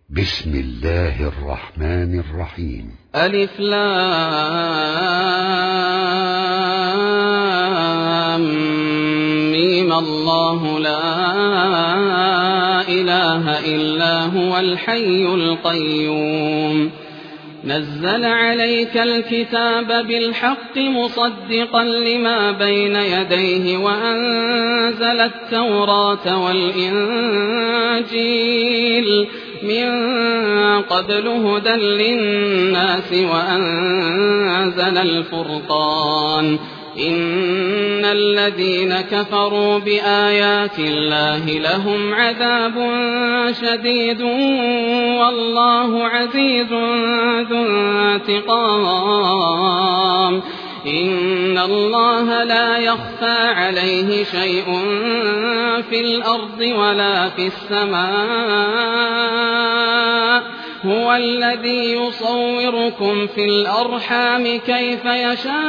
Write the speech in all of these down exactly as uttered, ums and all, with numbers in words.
بسم الله الرحمن الرحيم. ألف لام ميم. الله لا إله إلا هو الحي القيوم. نزل عليك الكتاب بالحق مصدقا لما بين يديه وأنزل التوراة والإنجيل من قبل هدى للناس وأنزل الفرقان. إن الذين كفروا بآيات الله لهم عذاب شديد والله عزيز ذو انتقام. إن الله لا يخفى عليه شيء في الأرض ولا في السماء. هو الذي يصوركم في الأرحام كيف يشاء.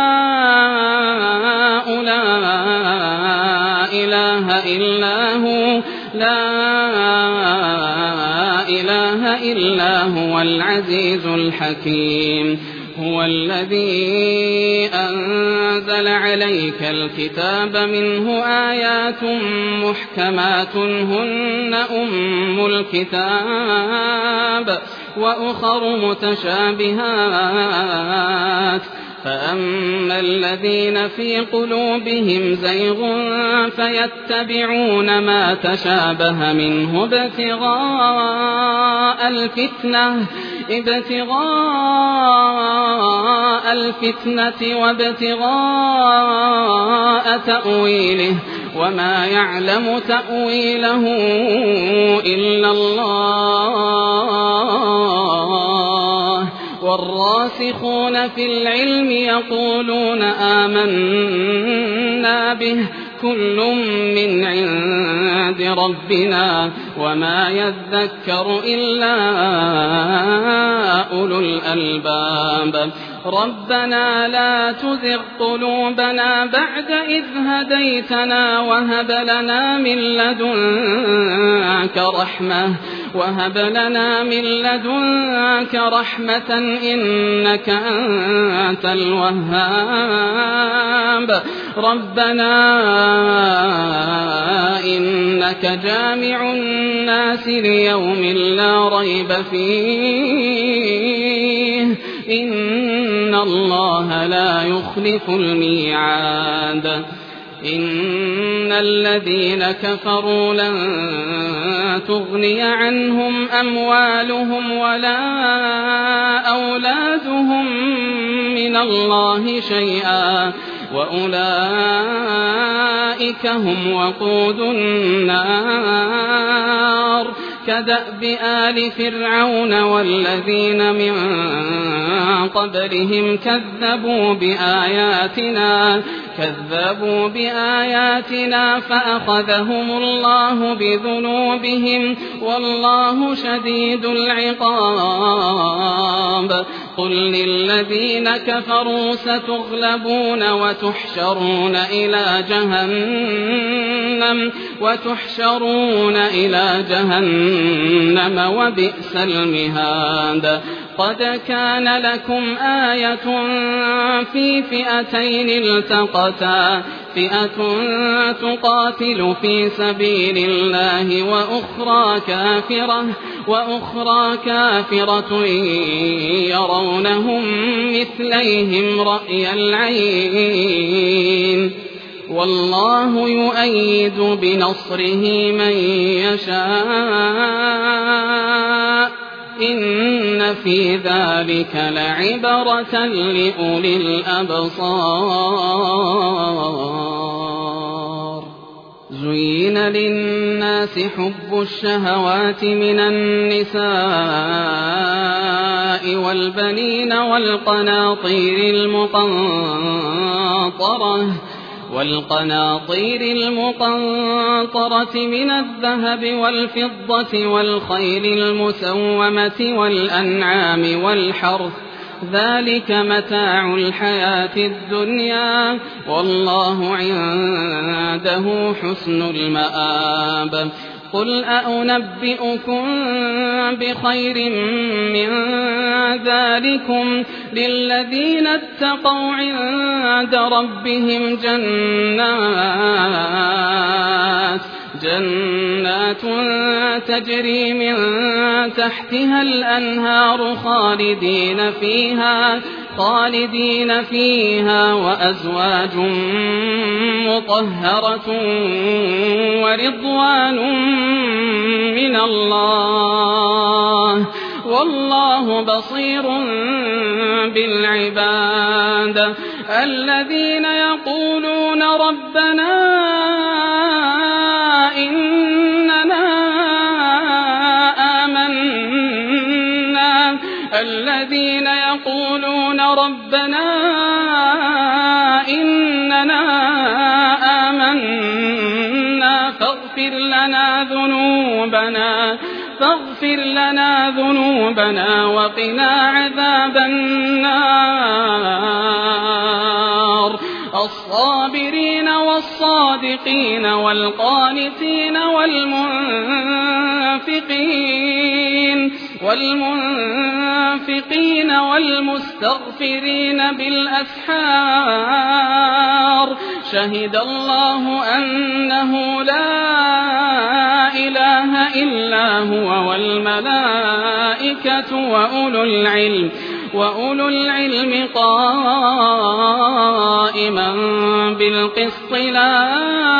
لا إله إلا هو لا إله إلا هو العزيز الحكيم. هو الذي أنزل عليك الكتاب منه آيات محكمات هن أم الكتاب وأخر متشابهات. فأما الذين في قلوبهم زيغ فيتبعون ما تشابه منه ابتغاء الفتنة ابتغاء الفتنة وابتغاء تأويله وما يعلم تأويله إلا الله. والراسخون في العلم يقولون آمنا به كل من عند ربنا وما يذكر إلا أولو الألباب. ربنا لا تزغ قلوبنا بعد إذ هديتنا وهب لنا من لدنك رحمة وهب لنا من لدنك رحمة إنك أنت الوهاب. ربنا إنك جامع الناس ليوم لا ريب فيه إن الله لا يخلف الميعاد. إن الذين كفروا لن تغني عنهم أموالهم ولا أولادهم من الله شيئا وأولئك هم وقود النار. كدأب آل فرعون والذين من قبلهم كذبوا بآياتنا كذبوا بآياتنا فأخذهم الله بذنوبهم والله شديد العقاب. قل للذين كفروا ستغلبون وتحشرون إلى جهنم وتحشرون إلى جهنم وبئس المهاد. قد كان لكم آية في فئتين التقتا فئة تقاتل في سبيل الله وأخرى كافرة وأخرى كافرة يرونهم مثليهم رأي العين والله يؤيد بنصره من يشاء. إن في ذلك لعبرة لأولي الأبصار. زين للناس حب الشهوات من النساء والبنين والقناطير المقنطرة والقناطير المقنطرة من الذهب والفضة والخيل المسومة والأنعام والحرث ذلك متاع الحياة الدنيا والله عنده حسن المآب. قل أأنبئكم بخير من ذلكم للذين اتقوا عند ربهم جنات جنات تجري من تحتها الأنهار خالدين فيها خالدين فيها وأزواج مطهرة ورضوان من الله والله بصير بالعباد الذين يقولون ربنا إننا آمنا الذين يقولون ربنا إننا آمنا فاغفر لنا ذنوبنا فاغفر لنا ذنوبنا وقنا عذاب النار الصابرين والصادقين والقانتين والمنفقين والمنفقين والمستغفرين بالأسحار شهد الله أنه لا إله إلا هو والملائكة وأولو العلم وأولو العلم قائما بالقسط لا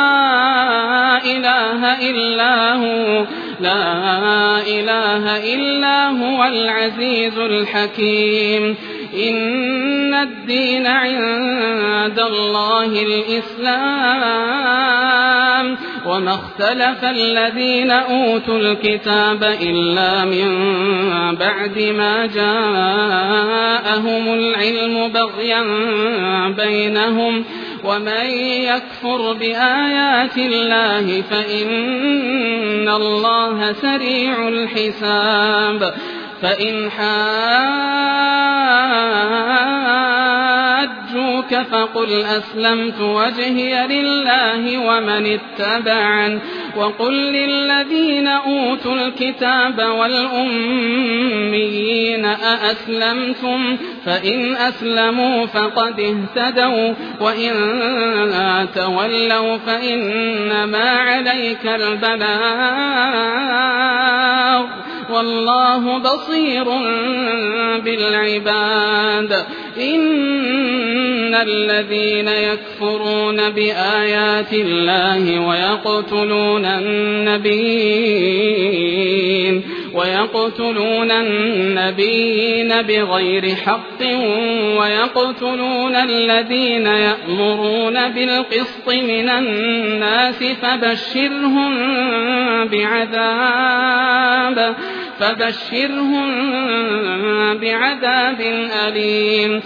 إله إلا هو لا إله إلا هو العزيز الحكيم إن الدين عند الله الإسلام وما اختلف الذين أوتوا الكتاب إلا من بعد ما جاءهم العلم بغيا بينهم ومن يكفر بآيات الله فإن الله سريع الحساب فإن حاجوك فقل أسلمت وجهي لله ومن اتبعن وقل للذين أوتوا الكتاب والأميين أأسلمتم فإن أسلموا فقد اهتدوا وإن تولوا فإنما عليك البلاغ والله بصير بالعباد إن الذين يكفرون بآيات الله ويقتلون النبيين ويقتلون النبيين بغير حق ويقتلون الذين يأمرون بالقسط من الناس فبشرهم بعذاب فبشرهم بعذاب أليم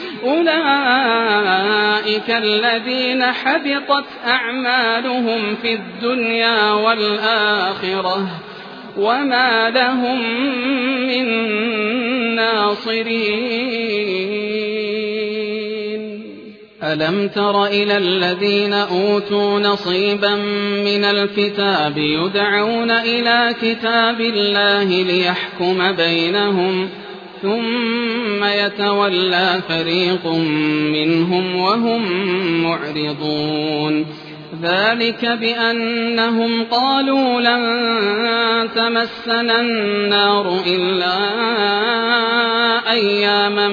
أولئك الذين حبطت أعمالهم في الدنيا والآخرة وما لهم من ناصرين ألم تر إلى الذين أوتوا نصيبا من الكتاب يدعون إلى كتاب الله ليحكم بينهم ثم يتولى فريق منهم وهم معرضون ذلك بأنهم قالوا لن تمسنا النار إلا أياما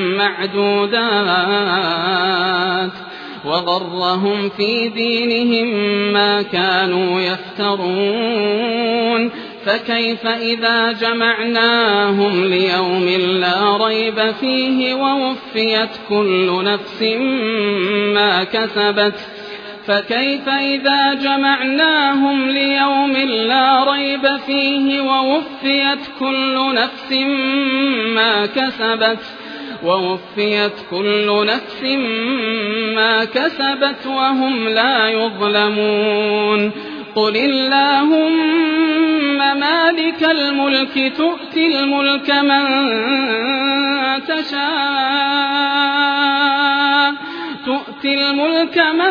معدودات وغرهم في دينهم ما كانوا يفترون فكيف إذا جمعناهم ليوم لا ريب فيه ووفيت كل نفس ما كسبت فكيف إذا جمعناهم ليوم لا ريب فيه ووفيت كل نفس ما كسبت ووفيت كل نفس ما كسبت وهم لا يظلمون قل اللهم مالك الملك تؤتي الملك من تشاء تؤتي تؤتي الملك من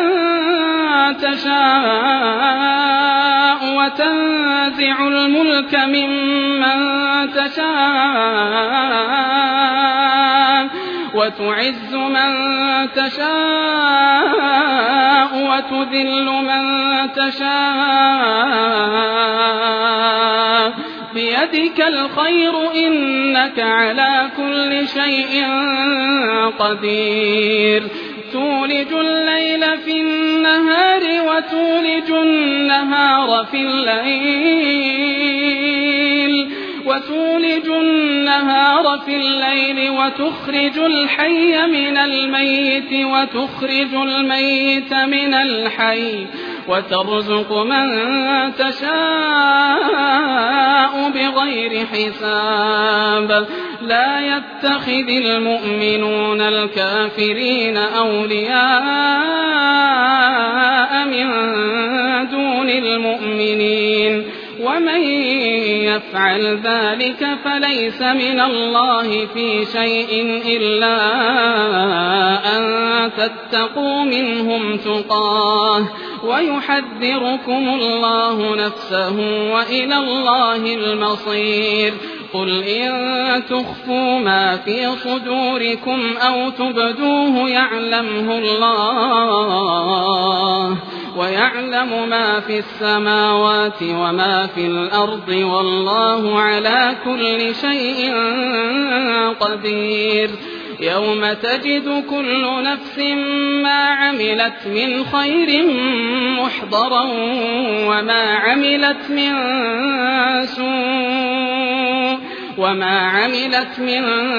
تشاء وتنزع الملك ممن تشاء وتعز من تشاء وتذل من تشاء بيدك الخير إنك على كل شيء قدير تولج الليل في النهار وتولج النهار في الليل وتولج النهار في الليل وتخرج الحي من الميت وتخرج الميت من الحي وترزق من تشاء بغير حساب لا يتخذ المؤمنون الكافرين أولياء من دون المؤمنين ومن يفعل ذلك فليس من الله في شيء إلا أن تتقوا منهم تقاه ويحذركم الله نفسه وإلى الله المصير قل إن تخفوا ما في صدوركم أو تبدوه يعلمه الله ويعلم ما في السماوات وما في الأرض والله على كل شيء قدير يوم تجد كل نفس ما عملت من خير محضرا وما عملت من سوء وما عملت من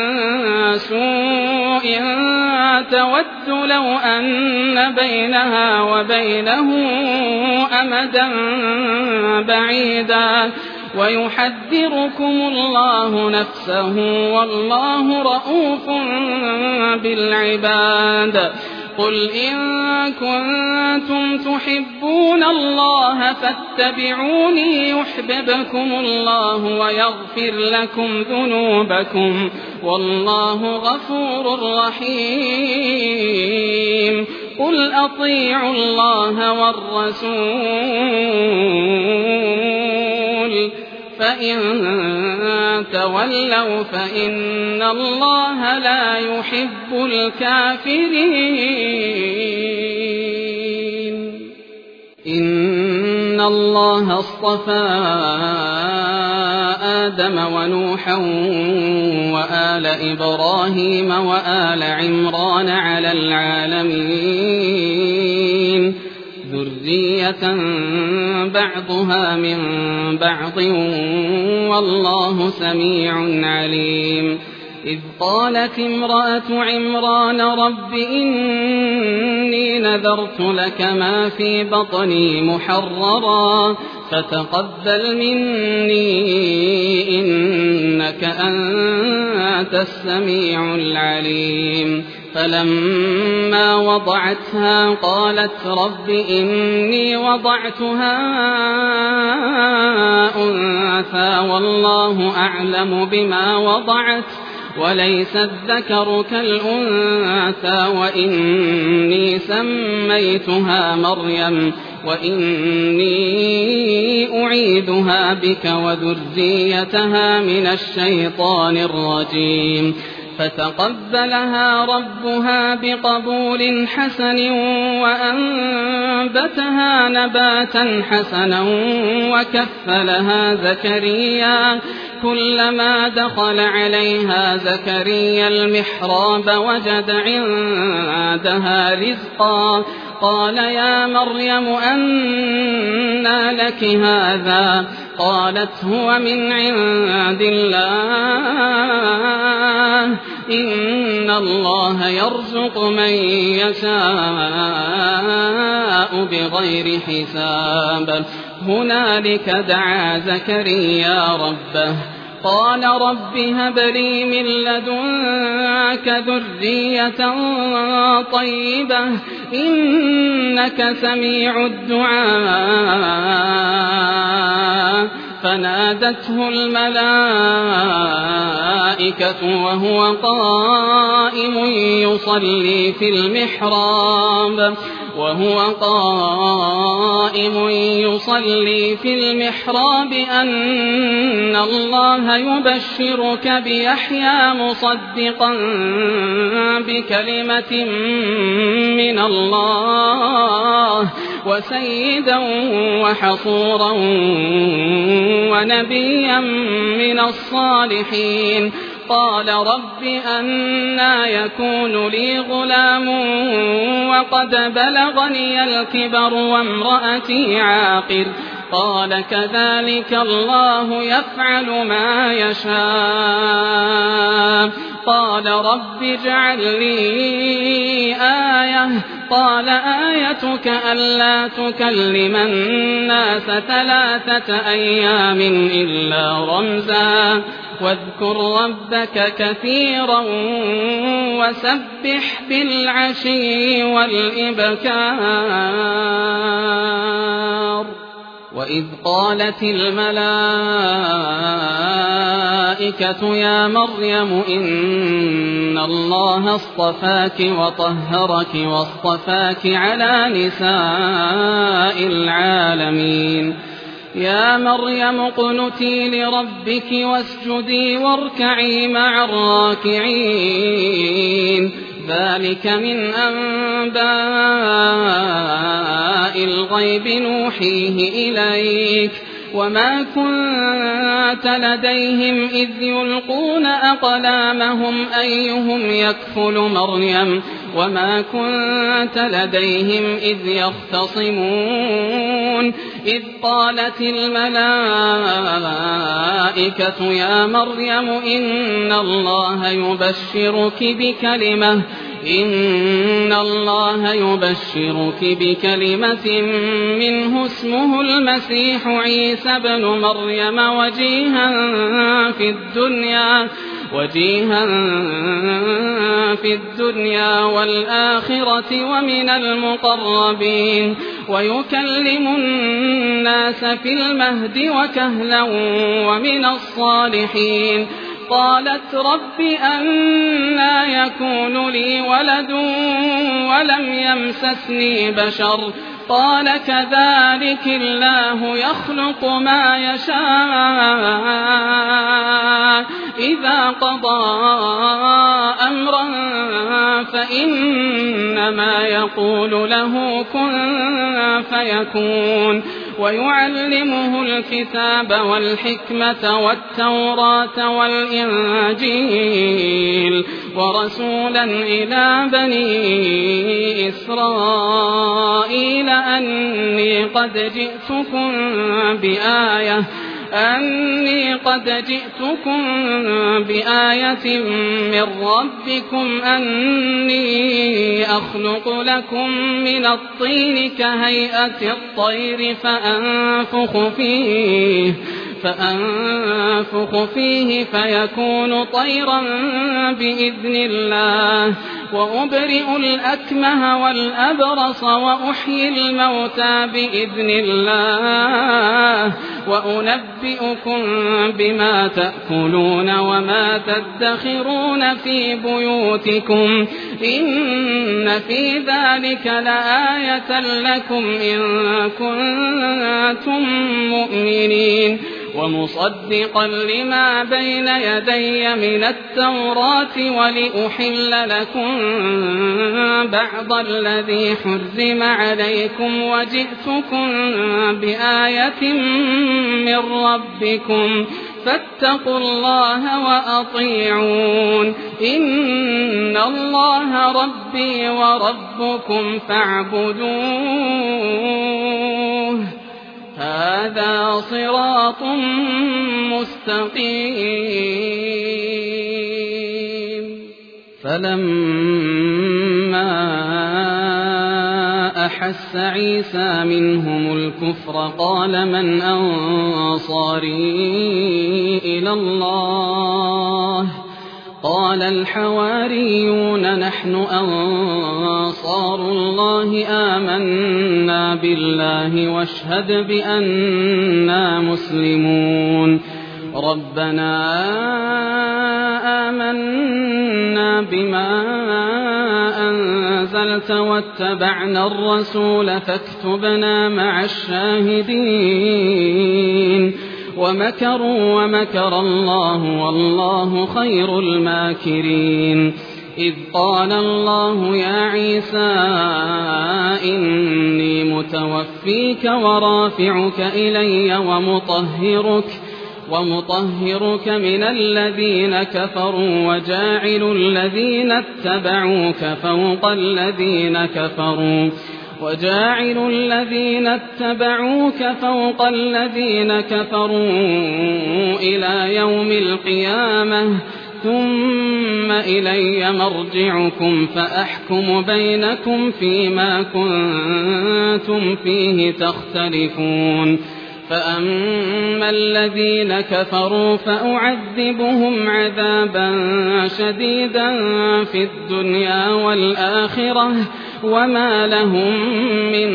سوء تود لو أن بينها وبينه أمدا بعيدا ويحذركم الله نفسه والله رءوف بالعباد قل إن كنتم تحبون الله فاتبعوني يحببكم الله ويغفر لكم ذنوبكم والله غفور رحيم قل أطيعوا الله والرسول فإن تولوا فإن الله لا يحب الكافرين إن الله اصطفى آدم ونوحا وآل إبراهيم وآل عمران على العالمين ذرية بعضها من بعض والله سميع عليم إذ قالت امرأة عمران رب إني نذرت لك ما في بطني محررا فتقبل مني إنك أنت السميع العليم فلما وضعتها قالت رب إني وضعتها أنثى والله أعلم بما وضعت وليس الذكر كالأنثى وإني سميتها مريم وإني أعيذها بك وذريتها من الشيطان الرجيم فتقبلها ربها بقبول حسن وأنبتها نباتا حسنا وكفلها زكريا كلما دخل عليها زكريا المحراب وجد عندها رزقا قال يا مريم أنى لك هذا قالت هو من عند الله إن الله يرزق من يشاء بغير حساب هنالك دعا زكريا ربه قال رب هب لي من لدنك ذرية طيبة إنك سميع الدعاء فنادته الملائكة الملائكة وهو قائم يصلي في المحراب وهو قائم يصلي في المحراب أن الله يبشرك بيحيى مصدقا بكلمة من الله وسيدا وحصورا ونبيا من الصالحين. قال رب أنى يكون لي غلام وقد بلغني الكبر وامرأتي عاقر قال كذلك الله يفعل ما يشاء. قال رب اجعل لي آية قال آيتك ألا تكلم الناس ثلاثة أيام إلا رمزا واذكر ربك كثيرا وسبح بالعشي والإبكار. وإذ قالت الملائكة يا مريم إن الله اصطفاك وطهرك واصطفاك على نساء العالمين. يا مريم اقنتي لربك واسجدي واركعي مع الراكعين. ذلك من أنباء الغيب نوحيه إليك وما كنت لديهم إذ يلقون أقلامهم أيهم يكفل مريم وما كنت لديهم إذ يختصمون. إذ قالت الملائكة يا مريم إن الله يبشرك بكلمة إن الله يبشرك بكلمة منه اسمه المسيح عيسى بن مريم وجيها في الدنيا وجيها في الدنيا والآخرة ومن المقربين ويكلم الناس في المهد وكهلا ومن الصالحين. قالت رب أنى يكون لي ولد ولم يمسسني بشر قال كذلك الله يخلق ما يشاء إذا قضى أمرا فإنما يقول له كن فيكون. ويعلمه الكتاب والحكمة والتوراة والإنجيل ورسولا إلى بني إسرائيل أني قد جئتكم بآية أني قد جئتكم بآية من ربكم أني أخلق لكم من الطين كهيئة الطير فأنفخ فيه فأنفخ فيه فيكون طيرا بإذن الله وأبرئ الأكمه والأبرص وأحيي الموتى بإذن الله وأنبئكم بما تأكلون وما تدخرون في بيوتكم إن في ذلك لآية لكم إن كنتم مؤمنين. ومصدقا لما بين يدي من التوراة ولأحل لكم بعض الذي حرم عليكم وجئتكم بآية من ربكم فاتقوا الله وأطيعون إن الله ربي وربكم فاعبدوه هذا صراط مستقيم. فلما أحس عيسى منهم الكفر قال من أنصاري إلى الله قال الحواريون نحن أنصار الله آمنا بالله واشهد بأننا مسلمون. ربنا بما أنزلت واتبعنا الرسول فاكتبنا مع الشاهدين ومكروا ومكر الله والله خير الماكرين إذ قال الله يا عيسى إني متوفيك ورافعك إلي ومطهرك ومطهرك من الذين كفروا وجاعل الذين اتبعوك فوق الذين كفروا وجاعل الذين اتبعوك فوق الذين كفروا إلى يوم القيامة ثم إلي مرجعكم فأحكم بينكم فيما كنتم فيه تختلفون فأما الذين كفروا فأعذبهم عذابا شديدا في الدنيا والآخرة وما لهم من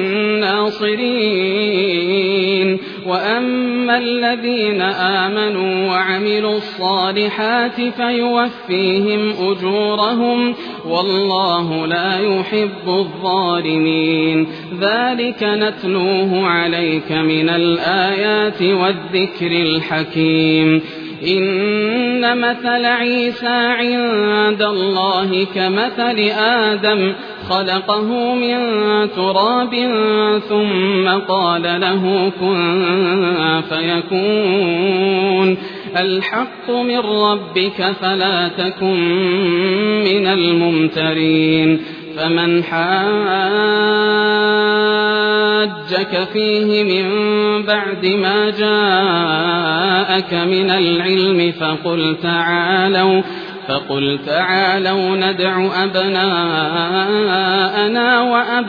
ناصرين وأما الذين آمنوا وعملوا الصالحات فيوفيهم أجورهم والله لا يحب الظالمين ذلك نتلوه عليك من الآيات والذكر الحكيم إن مثل عيسى عند الله كمثل آدم خلقه من تراب ثم قال له كن فيكون الحق من ربك فلا تكن من الممترين فمن حاجك فيه من بعد ما جاءك من العلم فقل تعالوا فقل تعالوا ندع أبناءنا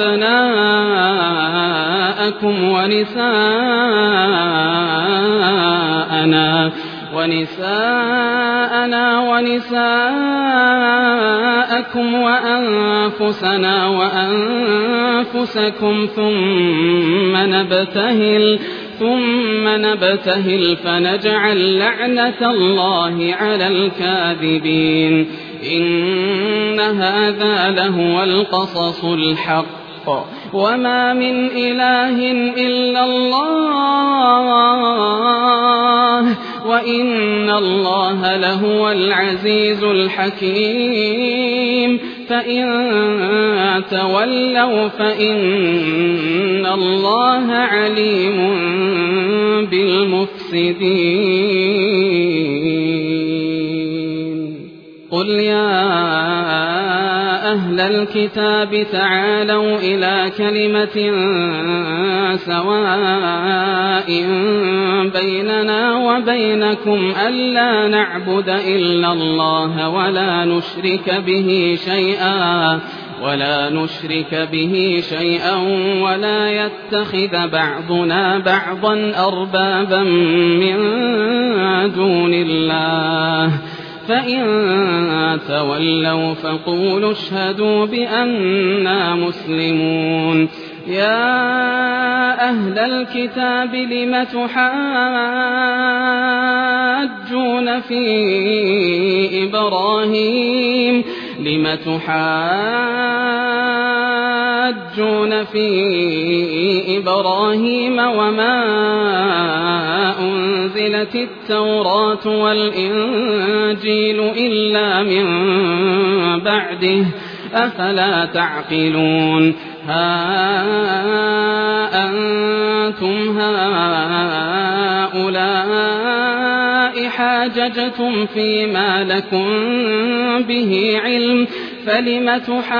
وأبناءكم ونساءنا ونساءنا ونساءكم وأنفسنا وأنفسكم ثم نبتهل ثم نبتهل فنجعل لعنة الله على الكاذبين إن هذا لهو القصص الحق وما من إله إلا الله وإن الله لهو العزيز الحكيم فإن تولوا فإن الله عليم بالمفسدين قل يا أهل الكتاب تعالوا إلى كلمة سواء بيننا وبينكم ألا نعبد إلا الله ولا نشرك به شيئا ولا نشرك به شيئا ولا يتخذ بعضنا بعضا أربابا من دون الله فإن تولوا فقولوا اشهدوا بأننا مسلمون يا أهل الكتاب لم تحاجون في إبراهيم لم تحاجون في إبراهيم وما أنزلت التوراة والإنجيل إلا من بعده أفلا تعقلون ها أنتم هؤلاء حاججتم فيما لكم به علم فلم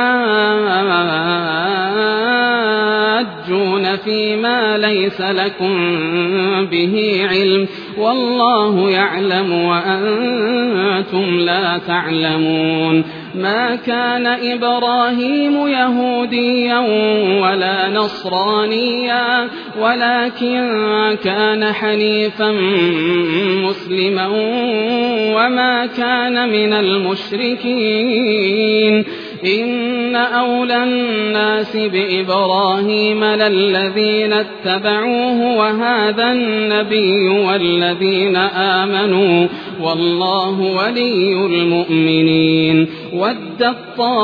تحاجون فيما ليس لكم به علم والله يعلم وأنتم لا تعلمون ما كان إبراهيم يهوديا ولا نصرانيا ولكن كان حنيفا مسلما وما كان من المشركين إن أولى الناس بإبراهيم للذين اتبعوه وهذا النبي والذين آمنوا والله ولي المؤمنين. ودت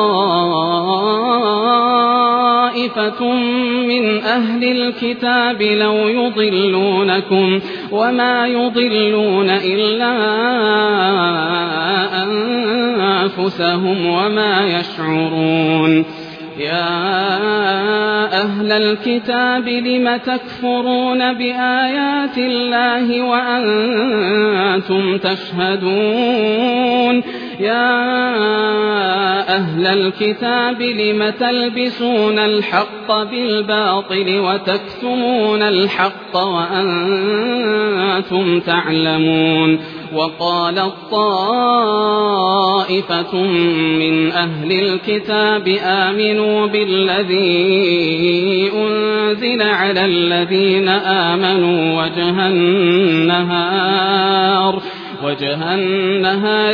طائفة من أهل الكتاب لو يضلونكم وما يضلون إلا أنفسهم وما يشعرون. يا أهل الكتاب لم تكفرون بآيات الله وأنتم تشهدون. يا أهل الكتاب لم تلبسون الحق بالباطل وتكتمون الحق وأنتم تعلمون. وقالت طائفة من أهل الكتاب آمنوا بالذي أنزل على الذين آمنوا وجه النهار وجه النهار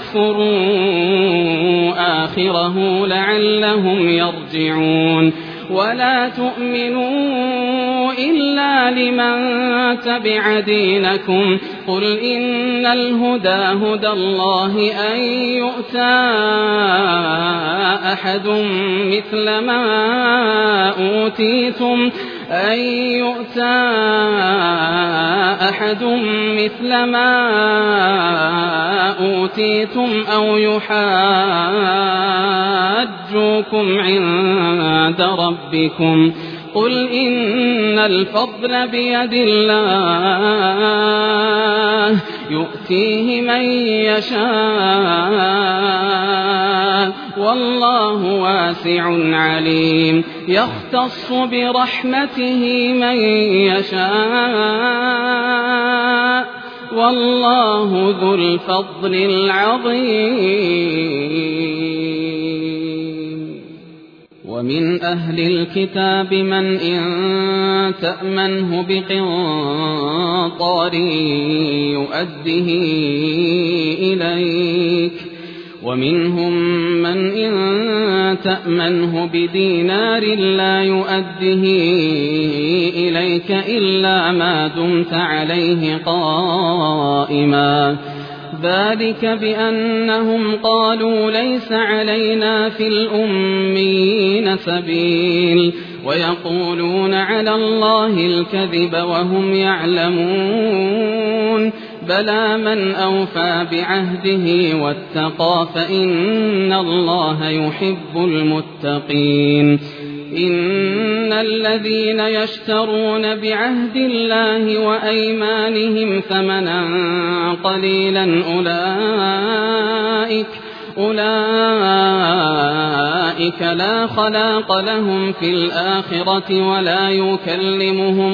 واكفروا آخره لعلهم يرجعون. ولا تؤمنوا إلا لمن تبع دينكم قل إن الهدى هدى الله أن يؤتى أحد مثل ما أوتيتم أن يؤتى أحد مثل ما أوتيتم أو يحاجوكم عند ربكم قل إن الفضل بيد الله يؤتيه من يشاء والله واسع عليم. يختص برحمته من يشاء والله ذو الفضل العظيم. ومن أهل الكتاب من إن تأمنه بقنطار يؤده إليك ومنهم من إن تأمنه بدينار لا يؤده إليك إلا ما دمت عليه قائما. ذلك بأنهم قالوا ليس علينا في الأمين سبيل ويقولون على الله الكذب وهم يعلمون. بلى من أوفى بعهده واتقى فإن الله يحب المتقين. إن الذين يشترون بعهد الله وأيمانهم ثمنا قليلا أولئك أولئك لا خلاق لهم في الآخرة ولا يكلمهم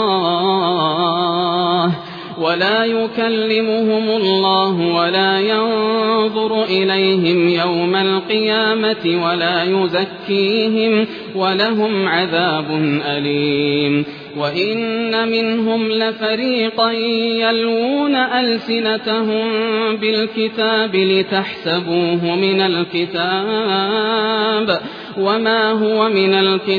الله ولا يكلمهم الله ولا ينظر إليهم يوم القيامة ولا يزكيهم ولهم عذاب أليم. وإن منهم لفريقا يلوون ألسنتهم بالكتاب لتحسبوه من الكتاب وما هو من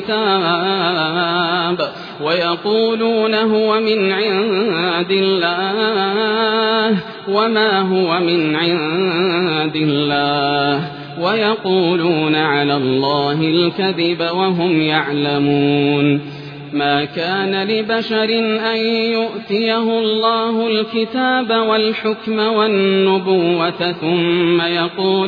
الكتاب ويقولون هو من عند الله وما هو من عند الله ويقولون على الله الكذب وهم يعلمون. ما كان لبشر أن يؤتيه الله الكتاب والحكم والنبوة ثم يقول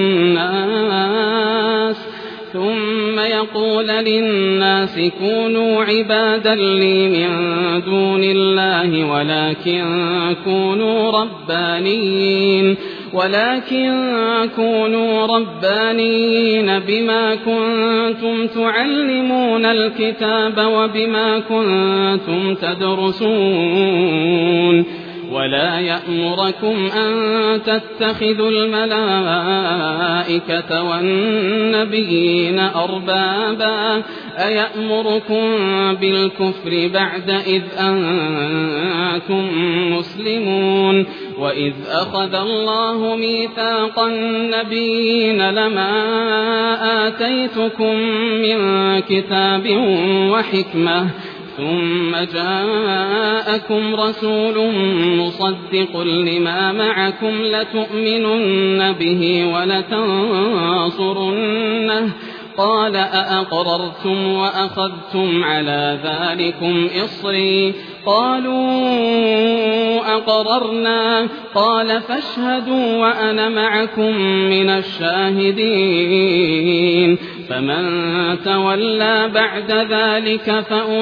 للناس ثم يقول للناس كونوا عبادا لي من دون الله ولكن كونوا ربانيين ولكن كونوا ربانيين بما كنتم تعلمون الكتاب وبما كنتم تدرسون. ولا يأمركم أن تتخذوا الملائكة والنبيين أربابا أيأمركم بالكفر بعد إذ أنتم مسلمون وإذ أخذ الله ميثاق النبيين لما آتيتكم من كتاب وحكمة ثم جاءكم رسول مصدق لما معكم لتؤمنن به ولتنصرنه قال أأقررتم وأخذتم على ذلكم إصري قالوا أقررنا قال فاشهدوا وأنا معكم من الشاهدين فمن تولى بعد ذلك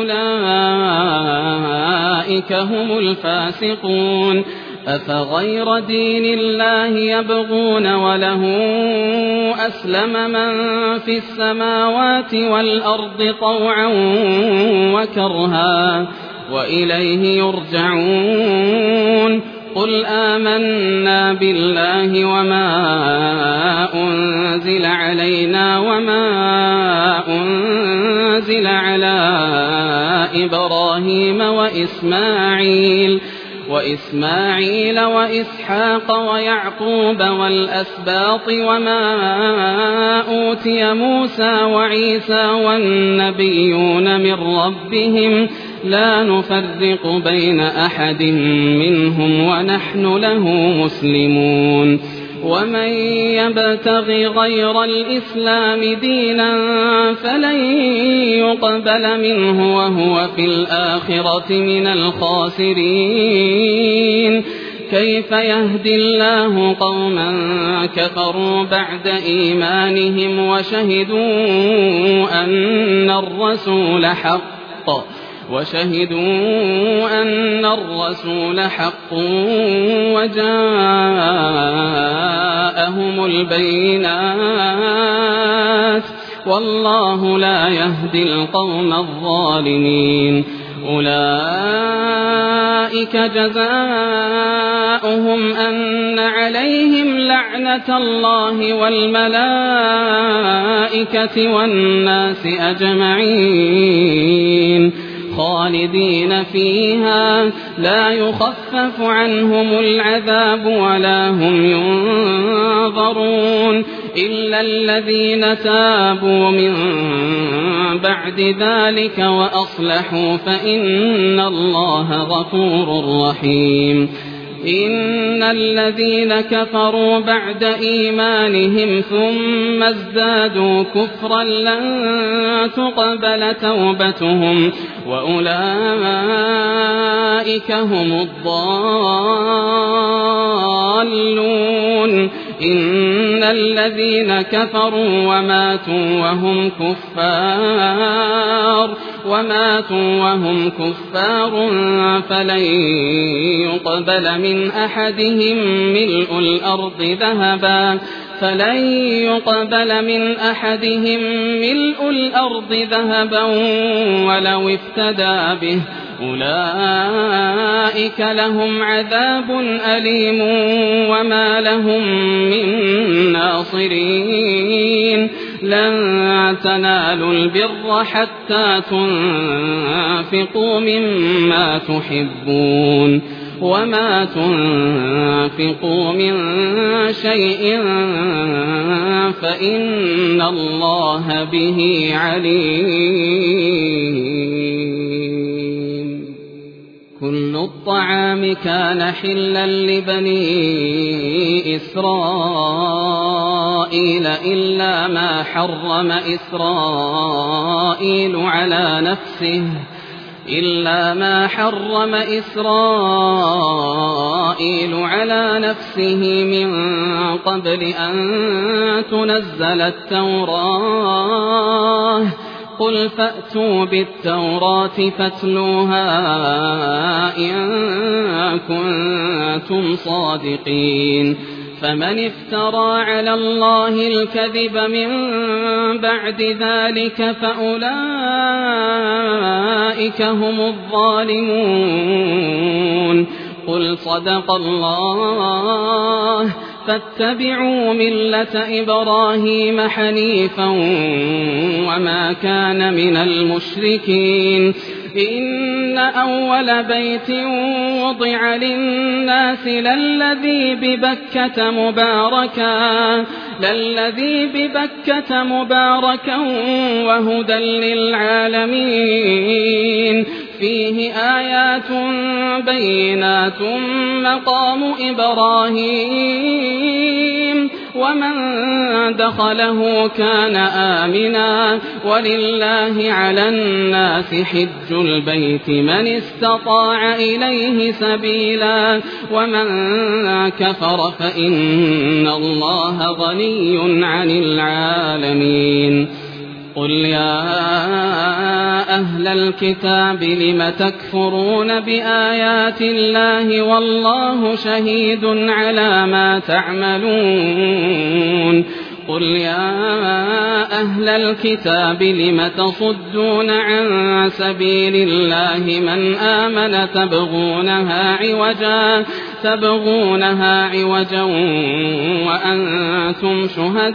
فأولئك هم الفاسقون أفغير دين الله يبغون وله أسلم من في السماوات والأرض طوعا وكرها وإليه يرجعون قل آمنا بالله وما أنزل علينا وما أنزل على إبراهيم وإسماعيل وإسماعيل وإسحاق ويعقوب والأسباط وما أوتي موسى وعيسى والنبيون من ربهم لا نفرق بين أحد منهم ونحن له مسلمون ومن يبتغ غير الإسلام دينا فلن يقبل منه وهو في الآخرة من الخاسرين كيف يهدي الله قوما كفروا بعد إيمانهم وشهدوا أن الرسول حق وشهدوا أن الرسول حق وجاءهم البينات والله لا يهدي القوم الظالمين أولئك جزاؤهم أن عليهم لعنة الله والملائكة والناس أجمعين خالدين فيها لا يخفف عنهم العذاب ولا هم ينظرون إلا الذين تابوا من بعد ذلك وأصلحوا فإن الله غفور رحيم إن الذين كفروا بعد إيمانهم ثم ازدادوا كفرا لن تقبل توبتهم وأولئك هم الضالون إن الذين كفروا وماتوا وهم كفار وماتوا وهم كفار فلن يقبل من أحدهم ملء الأرض ذهبا فلن يقبل من أحدهم ملء الأرض ذهبا ولو افتدى به أولئك لهم عذاب أليم وما لهم من ناصرين لن تنالوا البر حتى تنفقوا مما تحبون وما تنفقوا من شيء فإن الله به عليم كل الطعام كان حلا لبني إسرائيل إلا ما حرم إسرائيل على نفسه إلا ما حرم إسرائيل على نفسه من قبل أن تنزل التوراة قل فأتوا بالتوراة فاتلوها إن كنتم صادقين فمن افترى على الله الكذب من بعد ذلك فأولئك هم الظالمون قل صدق الله فاتبعوا ملة إبراهيم حنيفا وما كان من المشركين إن أول بيت وضع للناس للذي ببكة مباركا للذي ببكة مباركا وهدى للعالمين فيه آيات بينات مقام إبراهيم ومن دخله كان آمنا ولله على الناس حج البيت من استطاع إليه سبيلا ومن كفر فإن الله غني عن العالمين قل يا أهل الكتاب لم تكفرون بآيات الله والله شهيد على ما تعملون قل يا أهل الكتاب لم تصدون عن سبيل الله من آمن تبغونها عوجا تبغونها عوجا وأنتم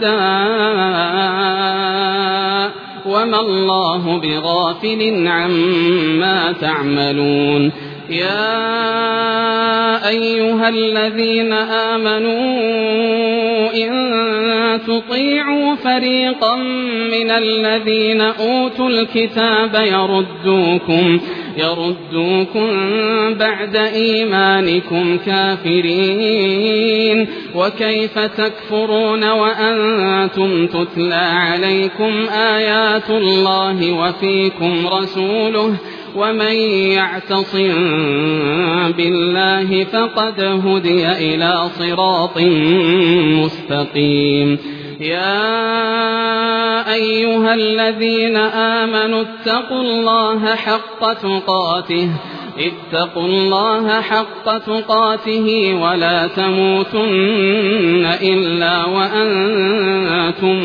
شهداء وما الله بغافل عما تعملون يا أيها الذين آمنوا إن تطيعوا فريقا من الذين أوتوا الكتاب يردوكم يردوكم بعد إيمانكم كافرين وكيف تكفرون وأنتم تتلى عليكم آيات الله وفيكم رسوله ومن يعتصم بالله فقد هدي إلى صراط مستقيم يا أيها الذين آمنوا اتقوا الله حق تقاته اتقوا الله حق تقاته ولا تموتن إلا وأنتم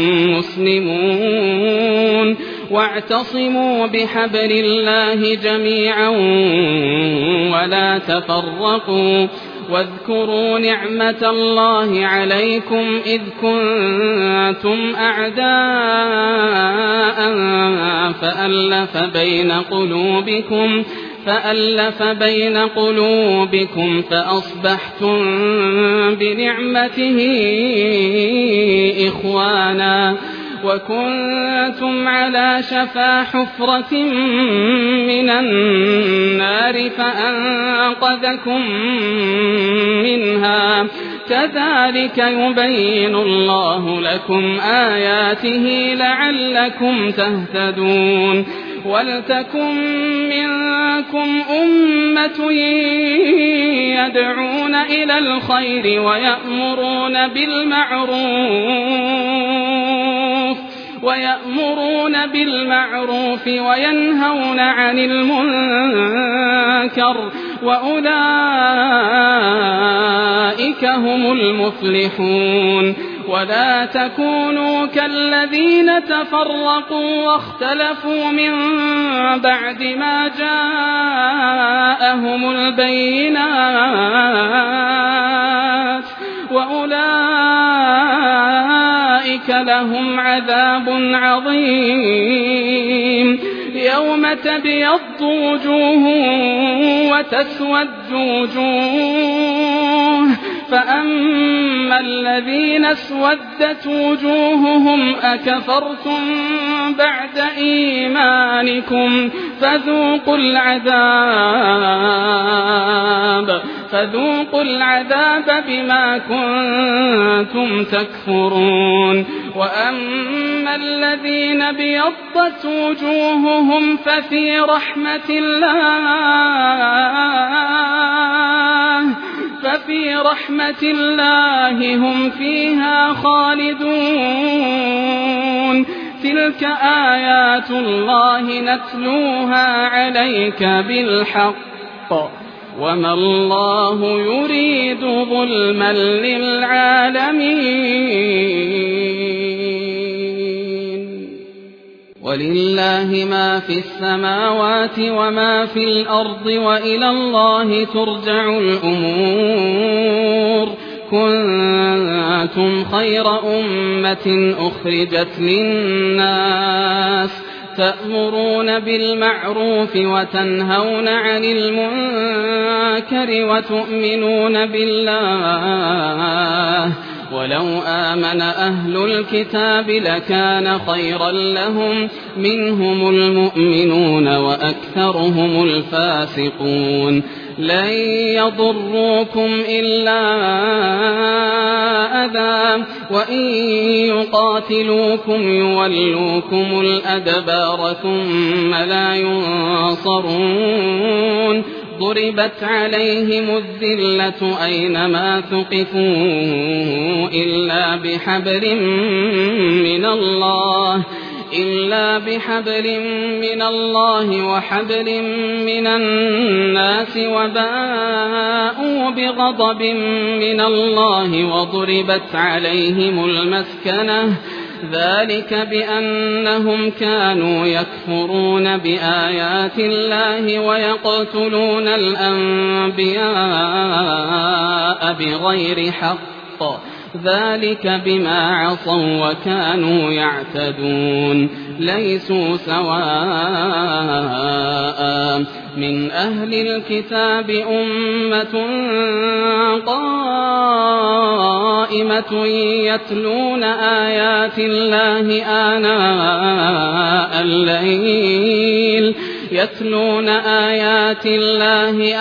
مسلمون واعتصموا بحبل الله جميعا ولا تفرقوا واذكروا نعمة الله عليكم إذ كنتم أعداء فألف بين قلوبكم فألف بين قلوبكم فأصبحتم بنعمته إخوانا وكنتم على شفا حفرة من النار فأنقذكم منها كذلك يبين الله لكم آياته لعلكم تهتدون ولتكن منكم أمة يدعون إلى الخير ويأمرون بالمعروف ويأمرون بالمعروف وينهون عن المنكر وأولئك هم المفلحون ولا تكونوا كالذين تفرقوا واختلفوا من بعد ما جاءهم البينات وأولئك لهم عذاب عظيم يوم تبيض وجوه وتسود وجوه فأما الذين اسودت وجوههم أكفرتم بعد إيمانكم فذوقوا العذاب فذوقوا العذاب بما كنتم تكفرون وأما الذين بيضت وجوههم ففي رحمة الله ففي رحمة الله هم فيها خالدون تلك آيات الله نتلوها عليك بالحق وما الله يريد ظلما للعالمين ولله ما في السماوات وما في الأرض وإلى الله ترجع الأمور كنتم كنتم خير أمة أخرجت للناس تأمرون بالمعروف وتنهون عن المنكر وتؤمنون بالله ولو آمن أهل الكتاب لكان خيرا لهم منهم المؤمنون وأكثرهم الفاسقون لن يضروكم إلا أذى وإن يقاتلوكم يولوكم الأدبار ثم لا ينصرون ضربت عليهم الذلة أينما ثقفوا إلا بحبل من الله إلا بحبل من الله وحبل من الناس وباءوا بغضب من الله وضربت عليهم المسكنة ذلك بأنهم كانوا يكفرون بآيات الله ويقتلون الأنبياء بغير حق ذلك بما عصوا وكانوا يعتدون ليسوا سواء من أهل الكتاب أمة قائمة يتلون آيات الله آناء الليل يتلون آيات الله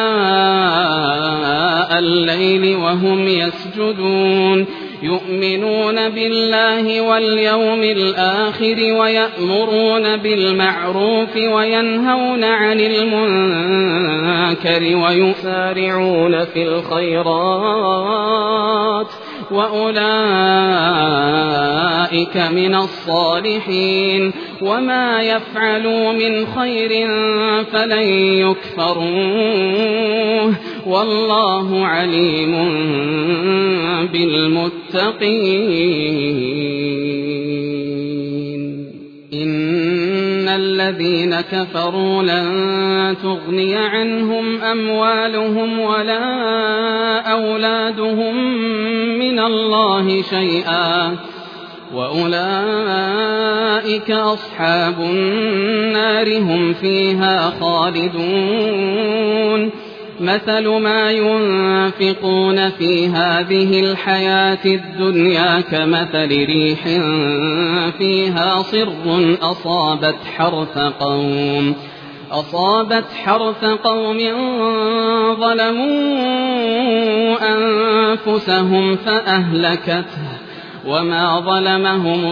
آناء الليل وهم يسجدون يؤمنون بالله واليوم الآخر ويأمرون بالمعروف وينهون عن المنكر ويسارعون في الخيرات وأولئك من الصالحين وما يفعلوا من خير فلن يكفروه والله عليم بالمتقين إن الذين كفروا لن تغني عنهم أموالهم ولا أولادهم من الله شيئا وأولئك أصحاب النار هم فيها خالدون مثل ما ينفقون في هذه الحياة الدنيا كمثل ريح فيها صر أصابت حرث قوم أصابت حرث قوم ظلموا أنفسهم فأهلكته وما ظلمهم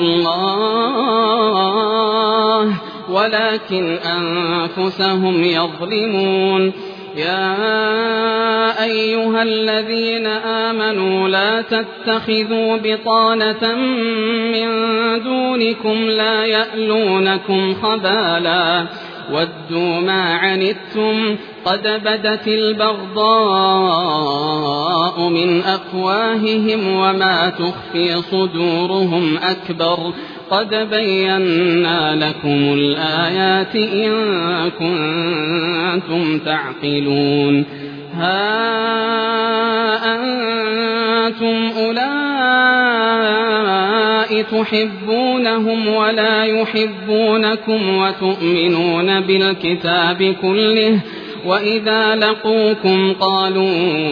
الله ولكن أنفسهم يظلمون يا أيها الذين آمنوا لا تتخذوا بطانة من دونكم لا يألونكم خبالا ودوا ما عنتم قد بدت البغضاء من أفواههم وما تخفي صدورهم أكبر قد بينا لكم الآيات إن كنتم تعقلون ها أنتم أولئك تحبونهم ولا يحبونكم وتؤمنون بالكتاب كله وإذا لقوكم قالوا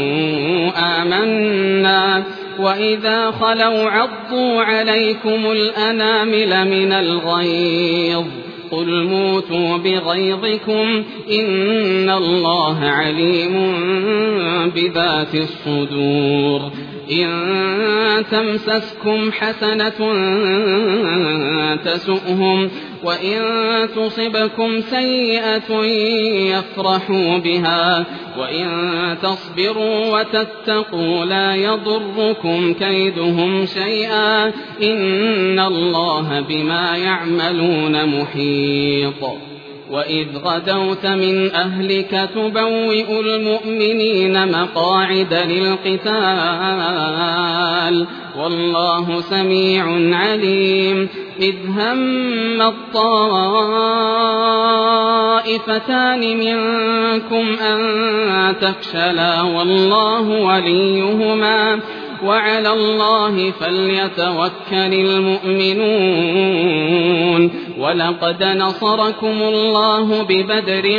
آمنا وإذا خلوا عضوا عليكم الأنامل من الغيظ قل موتوا بغيظكم إن الله عليم بذات الصدور إن تمسسكم حسنة تسؤهم وإن تصبكم سيئة يفرحوا بها وإن تصبروا وتتقوا لا يضركم كيدهم شيئا إن الله بما يعملون محيط وإذ غدوت من أهلك تبوئ المؤمنين مقاعد للقتال والله سميع عليم إذ هم الطائفتان منكم أن تفشلا والله وليهما وعلى الله فليتوكل المؤمنون ولقد نصركم الله ببدر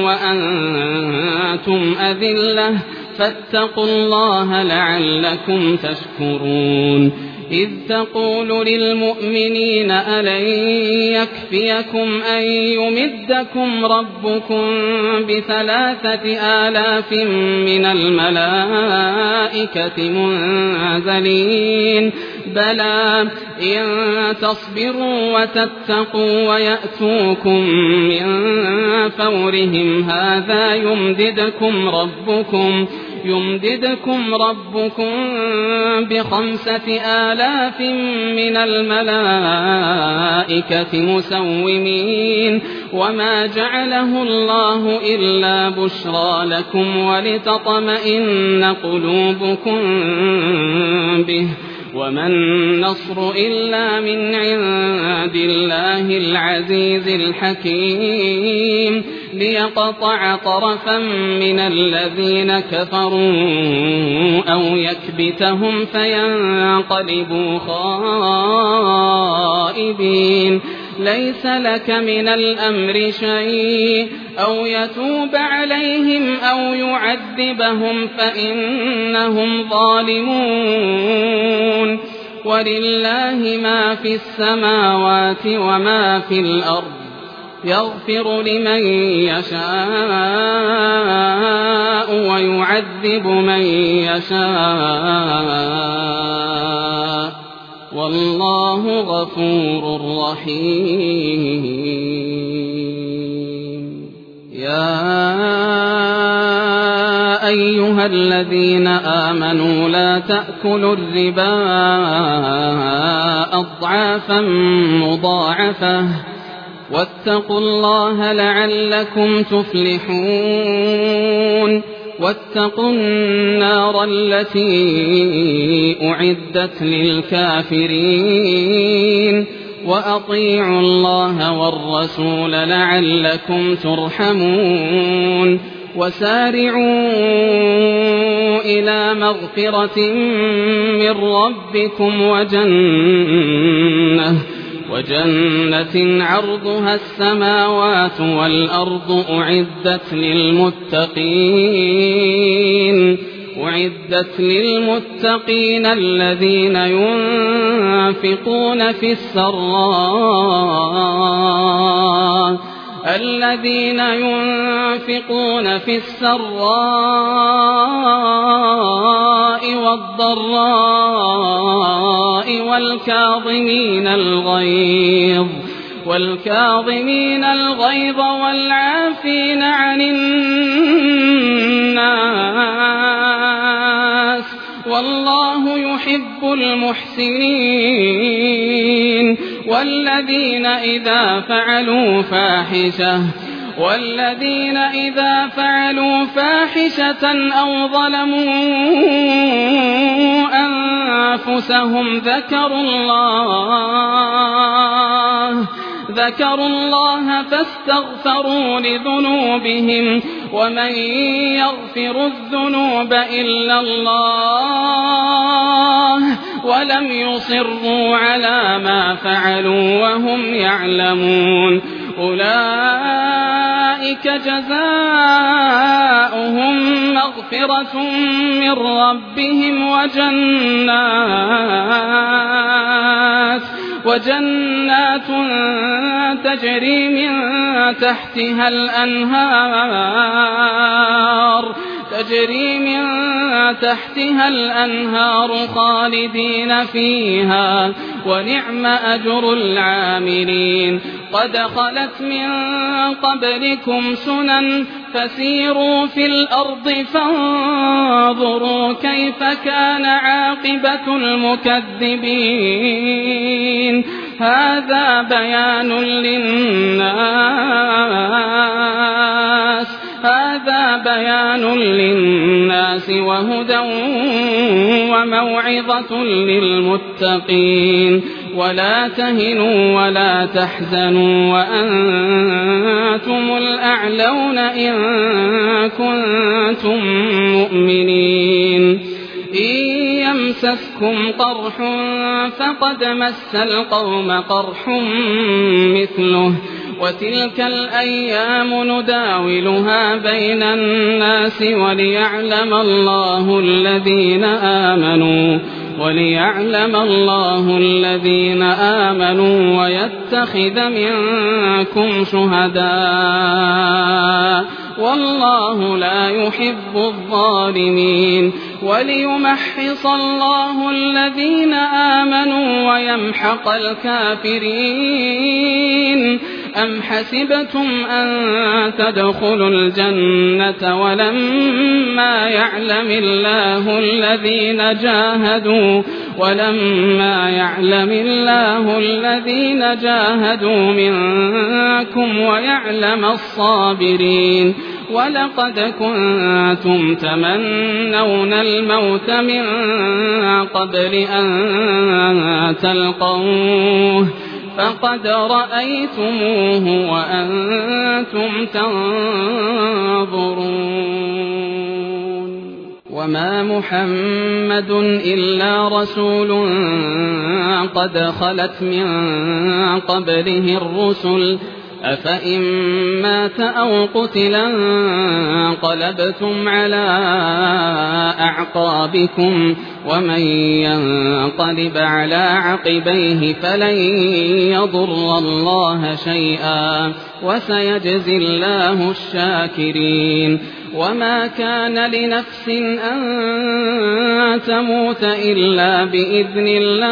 وأنتم أذلة فاتقوا الله لعلكم تشكرون إذ تقول للمؤمنين ألن يكفيكم أن يمدكم ربكم بثلاثة آلاف من الملائكة منزلين بلى إن تصبروا وتتقوا ويأتوكم من فورهم هذا يمددكم ربكم يمددكم ربكم بخمسة آلاف من الملائكة مسومين وما جعله الله إلا بشرى لكم ولتطمئن قلوبكم به وما النصر إلا من عند الله العزيز الحكيم ليقطع طرفا من الذين كفروا أو يكبتهم فينقلبوا خائبين ليس لك من الأمر شيء أو يتوب عليهم أو يعذبهم فإنهم ظالمون ولله ما في السماوات وما في الأرض يغفر لمن يشاء ويعذب من يشاء والله غفور رحيم يا أيها الذين آمنوا لا تأكلوا الربا أضعافا مضاعفة واتقوا الله لعلكم تفلحون واتقوا النار التي أعدت للكافرين وأطيعوا الله والرسول لعلكم ترحمون وسارعوا إلى مغفرة من ربكم وجنة وجنة عرضها السماوات والأرض أعدت للمتقين أعدت للمتقين الذين ينفقون في السراء الذين ينفقون في السراء والضراء والكاظمين الغيظ والكاظمين الغيظ والعافين عن الناس والله يحب المحسنين والذين إذا فعلوا فاحشة والذين إذا فعلوا فاحشة أو ظلموا أنفسهم ذكروا الله ذكروا الله فاستغفروا لذنوبهم ومن يغفر الذنوب إلا الله ولم يصروا على ما فعلوا وهم يعلمون أولئك جزاؤهم مغفرة من ربهم وجنات وجنات تجري من تحتها الأنهار تجري من تحتها الأنهار خالدين فيها ونعم أجر العاملين قد خلت من قبلكم سنن فسيروا في الأرض فانظروا كيف كان عاقبة المكذبين هذا بيان للناس هذا بيان للناس وهدى وموعظة للمتقين ولا تهنوا ولا تحزنوا وأنتم الأعلون إن كنتم مؤمنين إن يمسسكم قرح فقد مس القوم قرح مثله وتلك الأيام نداولها بين الناس وليعلم الله الذين آمنوا وليعلم الله الذين آمنوا ويتخذ منكم شهداء والله لا يحب الظالمين وليمحص الله الذين آمنوا ويمحق الكافرين أم حسبتم أن تدخلوا الجنة ولما يعلم الله الذين جاهدوا ولما يعلم الله الذين جاهدوا منكم ويعلم الصابرين ولقد كنتم تمنون الموت من قبل أن تلقوه فقد رأيتموه وأنتم تنظرون وما محمد إلا رسول قد خلت من قبله الرسل أفإن مات أو قتلا انقلبتم على أعقابكم ومن ينقلب على عقبيه فلن يضر الله شيئا وسيجزي الله الشاكرين وما كان لنفس أن تموت إلا بإذن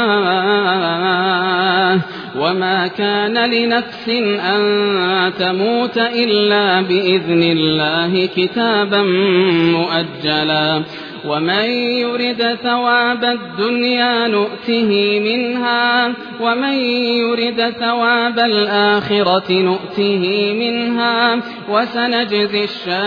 الله وما كان لنفس أن تموت إلا بإذن الله كتابا مؤجلا ومن يرد ثواب الدنيا نؤته منها ومن يرد ثواب الآخرة نؤته منها وسنجزي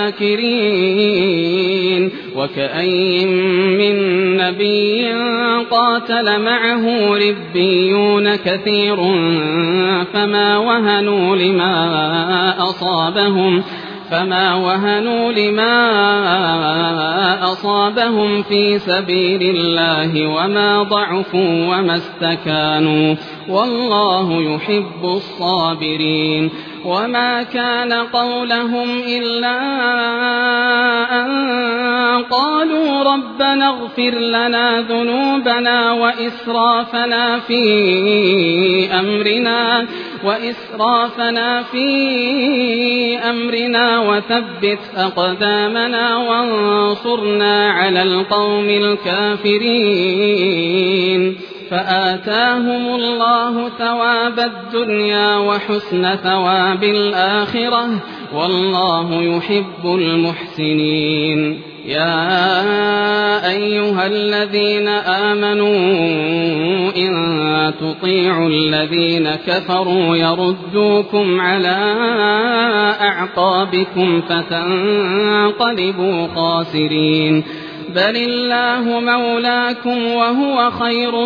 الشاكرين وكأين من نبي قاتل معه ربيون كثير فما وهنوا لما أصابهم فما وهنوا لما أصابهم في سبيل الله وما ضعفوا وما استكانوا والله يحب الصابرين وما كان قولهم إلا أن قالوا ربنا اغفر لنا ذنوبنا وإسرافنا في أمرنا وإسرافنا في أمرنا وثبت أقدامنا وانصرنا على القوم الكافرين فآتاهم الله ثواب الدنيا وحسن ثواب الآخرة والله يحب المحسنين يا أيها الذين آمنوا إن تطيعوا الذين كفروا يردوكم على أعقابكم فتنقلبوا خاسرين بل الله مولاكم وهو خير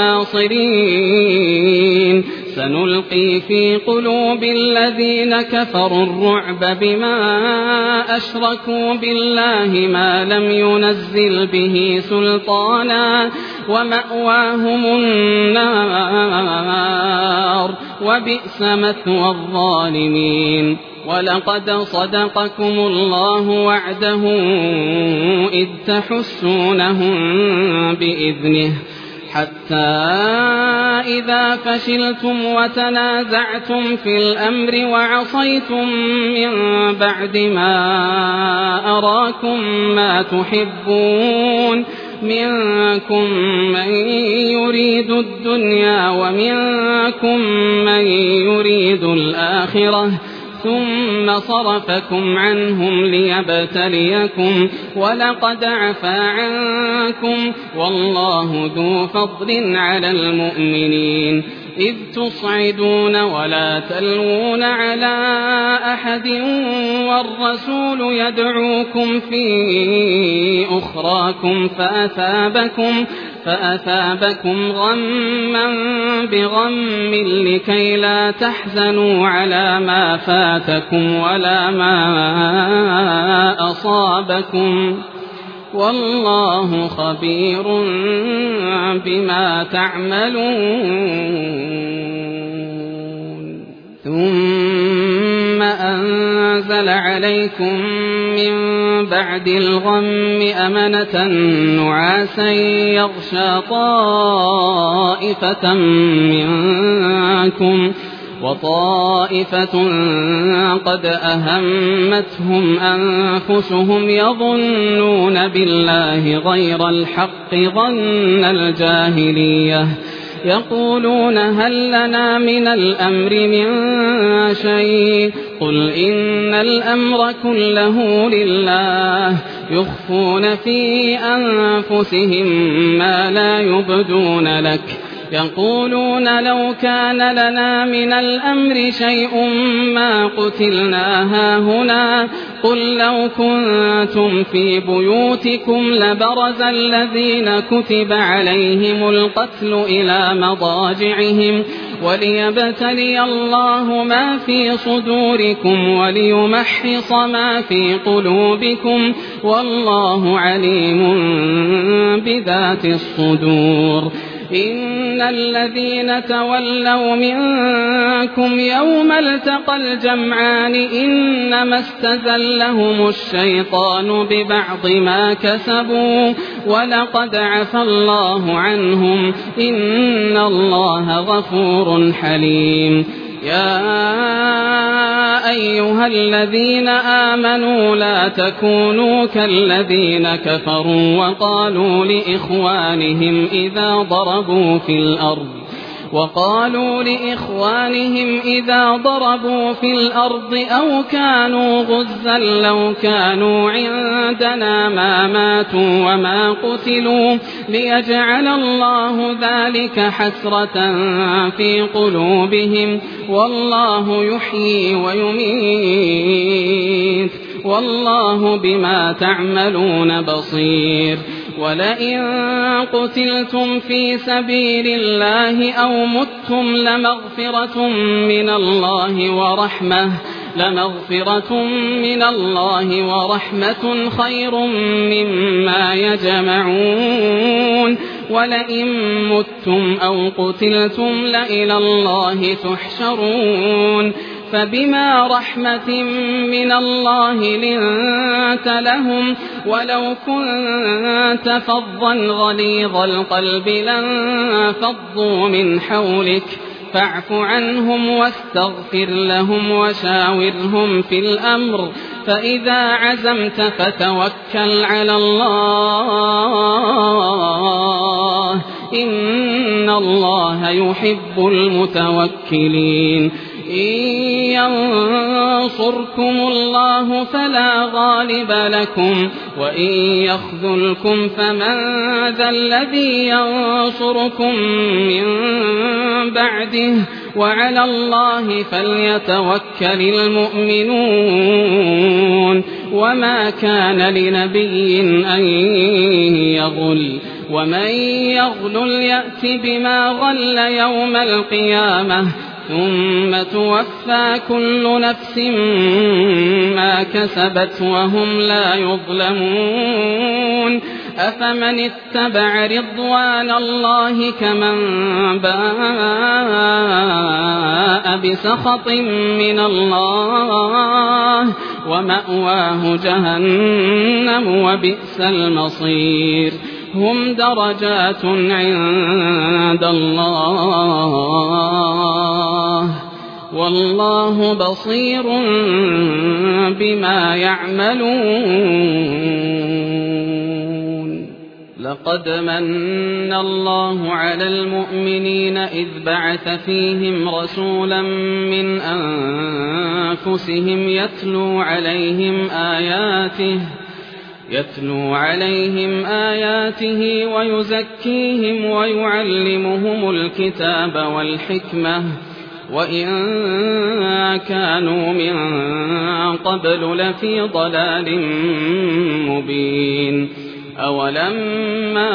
الناصرين سنلقي في قلوب الذين كفروا الرعب بما أشركوا بالله ما لم ينزل به سلطانا ومأواهم النار وبئس مثوى الظالمين ولقد صدقكم الله وعده إذ تحسونهم بإذنه حتى إذا فشلتم وتنازعتم في الأمر وعصيتم من بعد ما أراكم ما تحبون منكم من يريد الدنيا ومنكم من يريد الآخرة ثم صرفكم عنهم ليبتليكم ولقد عفا عنكم والله ذو فضل على المؤمنين إذ تصعدون ولا تلوون على أحد والرسول يدعوكم في أخراكم فأثابكم فأثابكم غما بغم لكي لا تحزنوا على ما فاتكم ولا ما أصابكم والله خبير بما تعملون. ثم أنزل عليكم من بعد الغم أمنة نعاسا يغشى طائفة منكم وطائفة قد أهمتهم أنفسهم يظنون بالله غير الحق ظن الجاهلية يقولون هل لنا من الأمر من شيء قل إن الأمر كله لله يخفون في أنفسهم ما لا يبدون لك يقولون لو كان لنا من الأمر شيء ما قتلنا هاهنا قل لو كنتم في بيوتكم لبرز الذين كتب عليهم القتل إلى مضاجعهم وليبتلي الله ما في صدوركم وليمحص ما في قلوبكم والله عليم بذات الصدور. إن الذين تولوا منكم يوم التقى الجمعان إنما استزلهم الشيطان ببعض ما كسبوا ولقد عفى الله عنهم إن الله غفور حليم. يا أيها الذين آمنوا لا تكونوا كالذين كفروا وقالوا لإخوانهم إذا ضربوا في الأرض وقالوا لإخوانهم إذا ضربوا في الأرض أو كانوا غزا لو كانوا عندنا ما ماتوا وما قتلوا ليجعل الله ذلك حسرة في قلوبهم والله يحيي ويميت والله بما تعملون بصير. ولئن قتلتم في سبيل الله أو متم لمغفرة من الله ورحمة لمغفرة من الله ورحمة خير مما يجمعون. ولئن متم أو قتلتم لإلى الله تحشرون. فبما رحمة من الله لنت لهم ولو كنت فظا غليظ القلب لانفضوا من حولك فاعف عنهم واستغفر لهم وشاورهم في الأمر فإذا عزمت فتوكل على الله إن الله يحب المتوكلين. إن ينصركم الله فلا غالب لكم وإن يخذلكم فمن ذا الذي ينصركم من بعده وعلى الله فليتوكل المؤمنون. وما كان لنبي أن يغل ومن يغل يأت بما غل يوم القيامة ثم توفى كل نفس ما كسبت وهم لا يظلمون. أفمن اتبع رضوان الله كمن باء بسخط من الله ومأواه جهنم وبئس المصير. هم درجات عند الله والله بصير بما يعملون. لقد من الله على المؤمنين إذ بعث فيهم رسولا من أنفسهم يتلو عليهم آياته يتلو عليهم آياته ويزكيهم ويعلمهم الكتاب والحكمة وإن كانوا من قبل لفي ضلال مبين. أولما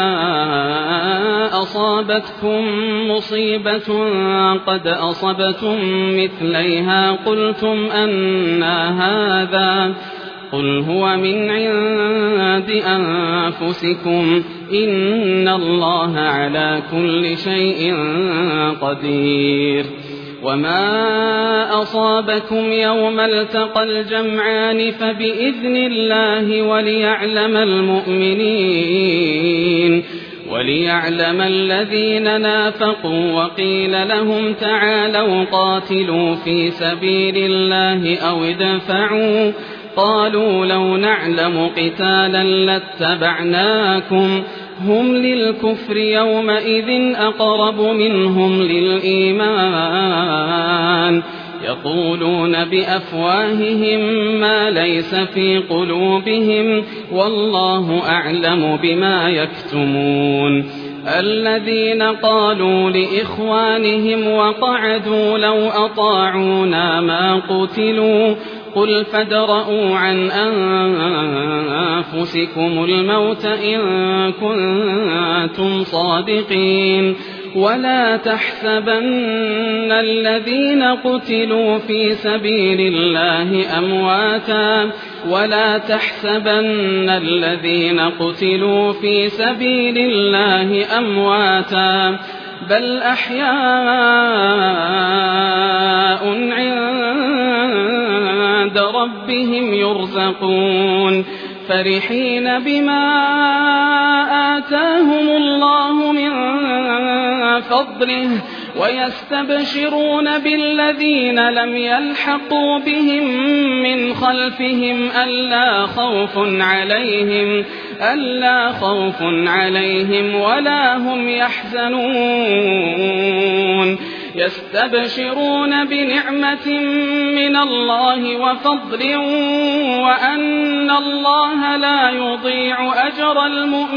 أصابتكم مصيبة قد أصبتم مثليها قلتم أنى هذا قل هو من عند أنفسكم إن الله على كل شيء قدير. وما أصابكم يوم التقى الجمعان فبإذن الله وليعلم المؤمنين وليعلم الذين نافقوا. وقيل لهم تعالوا قاتلوا في سبيل الله أو ادفعوا قالوا لو نعلم قتالا لاتبعناكم هم للكفر يومئذ أقرب منهم للإيمان يقولون بأفواههم ما ليس في قلوبهم والله أعلم بما يكتمون. الذين قالوا لإخوانهم وقعدوا لو أطاعونا ما قتلوا قل فادرءوا عن أنفسكم الموت إن كنتم صادقين. ولا تحسبن الذين قتلوا في سبيل الله أمواتا ولا تحسبن الذين قتلوا في سبيل الله أمواتا بل أحياء عند ربهم يرزقون فرحين بما آتاهم الله من فضله ويستبشرون بالذين لم يلحقوا بهم من خلفهم ألا خوف عليهم ألا خوف عليهم ولا هم يحزنون. يستبشرون بنعمة من الله وفضل وأن الله لا يضيع أجر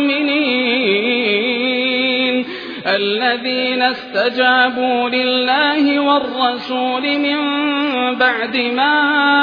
المؤمنين الذين استجابوا لله والرسول من بعد ما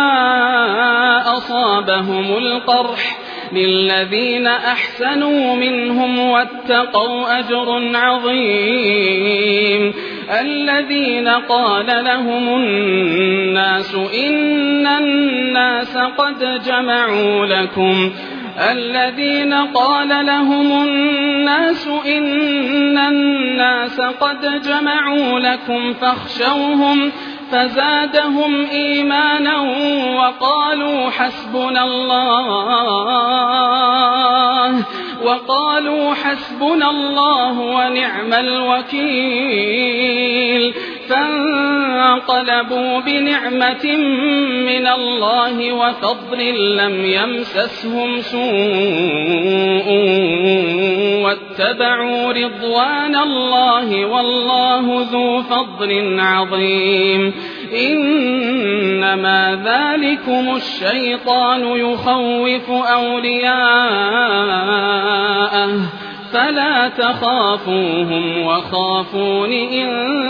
أصابهم القرح للذين أحسنوا منهم واتقوا أجر عظيم. الذين قال لهم الناس إن الناس قد جمعوا لكم الذين قال لهم الناس إن الناس قد جمعوا لكم فاخشوهم فزادهم إيمانا وقالوا حسبنا الله وقالوا حسبنا الله ونعم الوكيل. فانقلبوا بنعمة من الله وفضل لم يمسسهم سوء واتبعوا رضوان الله والله ذو فضل عظيم. إنما ذلكم الشيطان يخوف أولياءه فلا تخافوهم وخافون إن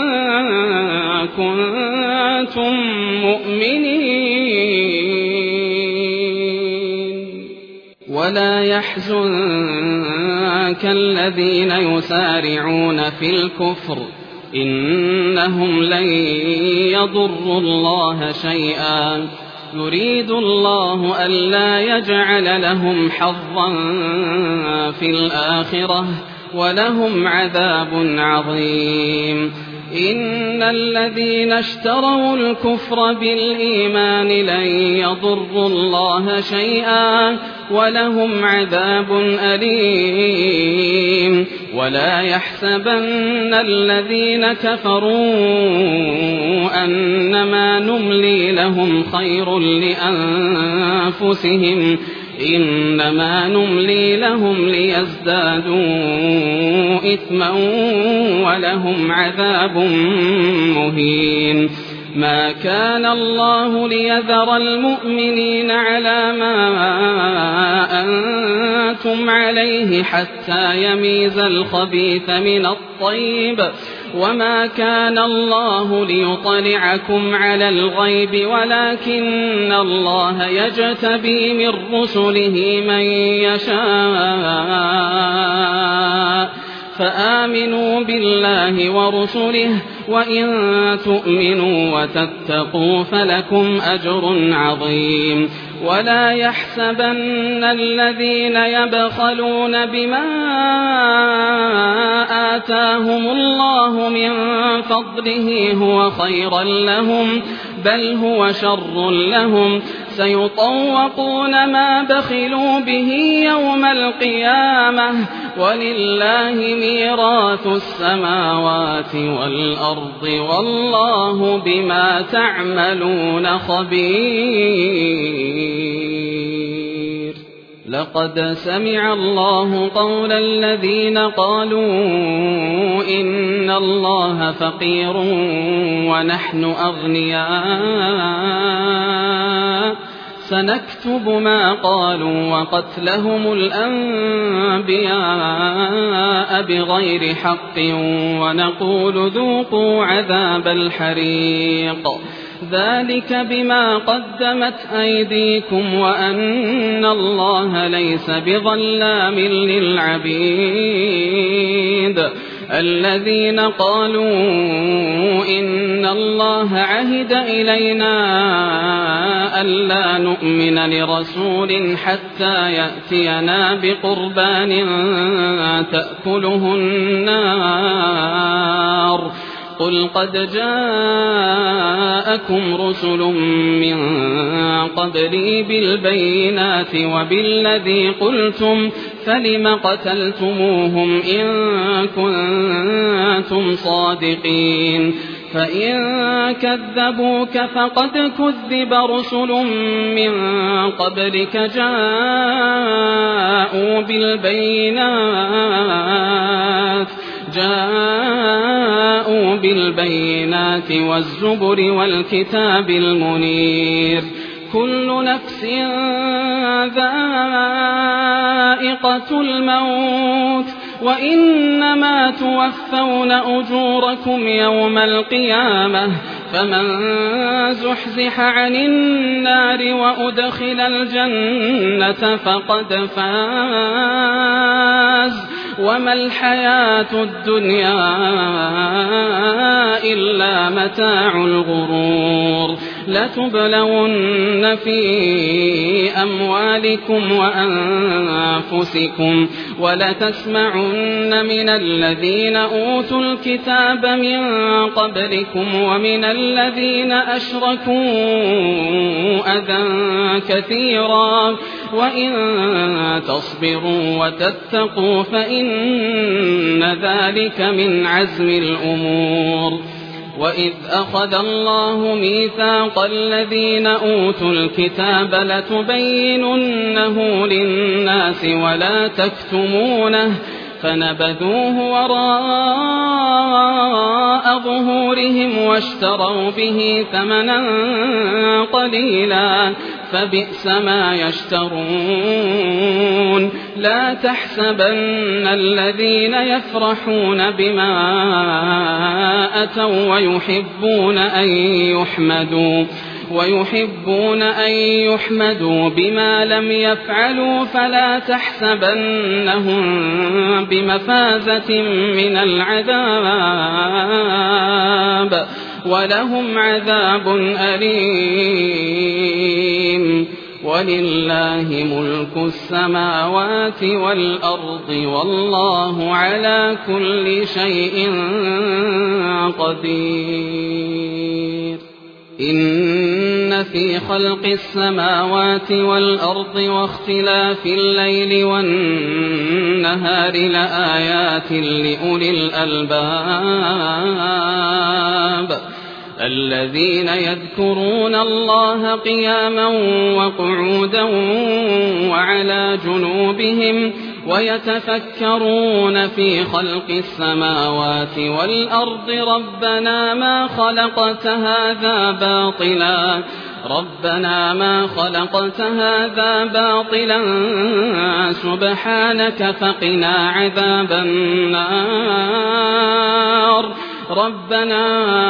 كنتم مؤمنين. ولا يحزنك الذين يسارعون في الكفر إنهم لن يضروا الله شيئا يريد الله ألا يجعل لهم حظا في الآخرة ولهم عذاب عظيم. إن الذين اشتروا الكفر بالإيمان لن يضروا الله شيئا ولهم عذاب أليم. ولا يحسبن الذين كفروا أنما نملي لهم خير لأنفسهم إنما نملي لهم ليزدادوا إثما ولهم عذاب مهين. ما كان الله ليذر المؤمنين على ما أنتم عليه حتى يميز الخبيث من الطيب وما كان الله ليطلعكم على الغيب ولكن الله يجتبي من رسله من يشاء فآمنوا بالله ورسله وإن تؤمنوا وتتقوا فلكم أجر عظيم. ولا يحسبن الذين يبخلون بما آتاهم الله من فضله هو خيرا لهم بل هو شر لهم سيطوقون ما بخلوا به يوم القيامة ولله ميراث السماوات والأرض والله بما تعملون خبير. لقد سمع الله قول الذين قالوا إن الله فقير ونحن أغنياء سنكتب ما قالوا وقتلهم الأنبياء بغير حق ونقول ذوقوا عذاب الحريق ذلك بما قدمت أيديكم وأن الله ليس بظلام للعبيد. الذين قالوا إن الله عهد إلينا ألا نؤمن لرسول حتى يأتينا بقربان تأكله النار قل قد جاءكم رسل من قبلي بالبينات وبالذي قلتم فلم قتلتموهم إن كنتم صادقين فإن كذبوك فقد كذب رسل من قبلك جاءوا بالبينات جاءوا بالبينات والزبر والكتاب المنير كل نفس ذائقة الموت وإنما توفون أجوركم يوم القيامة فمن زحزح عن النار وأدخل الجنة فقد فاز وما الحياة الدنيا إلا متاع الغرور. لتبلون في أموالكم وأنفسكم ولتسمعن من الذين أوتوا الكتاب من قبلكم ومن الذين أشركوا أذى كثيرا وإن تصبروا وتتقوا فإن ذلك من عزم الأمور. وإذ أخذ الله ميثاق الذين أوتوا الكتاب لتبيننه للناس ولا تكتمونه فنبذوه وراء ظهورهم واشتروا به ثمنا قليلا فبئس ما يشترون. لا تحسبن الذين يفرحون بما أتوا ويحبون أن يحمدوا ويحبون أن يحمدوا بما لم يفعلوا فلا تحسبنهم بمفازة من العذاب ولهم عذاب أليم. ولله ملك السماوات والأرض والله على كل شيء قدير. إن في خلق السماوات والأرض واختلاف الليل والنهار لآيات لأولي الألباب الذين يذكرون الله قياما وقعودا وعلى جنوبهم ويتفكرون في خلق السماوات والأرض ربنا ما خلقت هذا باطلا ربنا ما خلقت هذا باطلا سبحانك فقنا عذاب النار. ربنا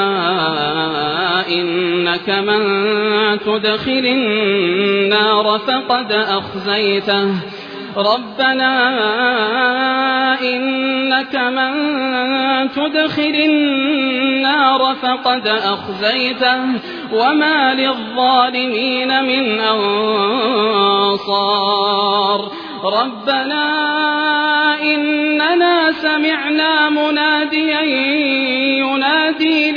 إنك من تدخل النار فقد أخزيته ربنا إنك من تدخل النار الكفر فقد أخزيته وما للظالمين من أنصار ربنا إننا سمعنا مناديا ينادي